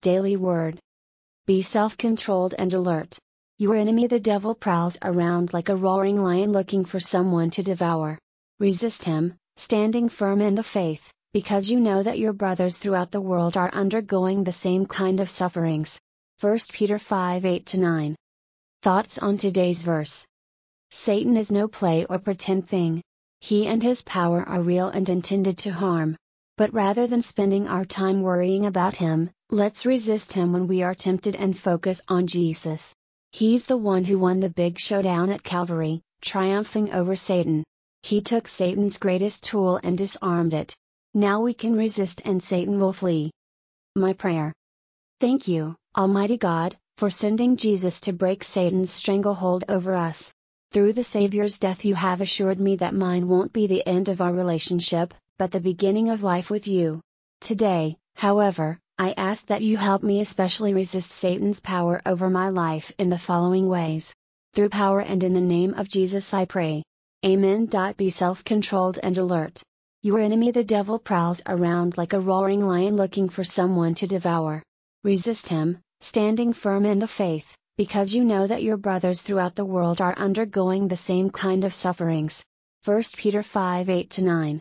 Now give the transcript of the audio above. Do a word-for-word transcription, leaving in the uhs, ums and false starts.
Daily Word. Be self-controlled and alert. Your enemy the devil prowls around like a roaring lion looking for someone to devour. Resist him, standing firm in the faith, because you know that your brothers throughout the world are undergoing the same kind of sufferings. First Peter five eight to nine. Thoughts on today's verse. Satan is no play or pretend thing. He and his power are real and intended to harm. But rather than spending our time worrying about him, let's resist him when we are tempted and focus on Jesus. He's the one who won the big showdown at Calvary, triumphing over Satan. He took Satan's greatest tool and disarmed it. Now we can resist and Satan will flee. My prayer. Thank you, Almighty God, for sending Jesus to break Satan's stranglehold over us. Through the Savior's death you have assured me that mine won't be the end of our relationship, but the beginning of life with you. Today, however, I ask that you help me especially resist Satan's power over my life in the following ways. Through power and in the name of Jesus I pray. Amen. Be self-controlled and alert. Your enemy the devil prowls around like a roaring lion looking for someone to devour. Resist him, standing firm in the faith, because you know that your brothers throughout the world are undergoing the same kind of sufferings. First Peter five eight to nine.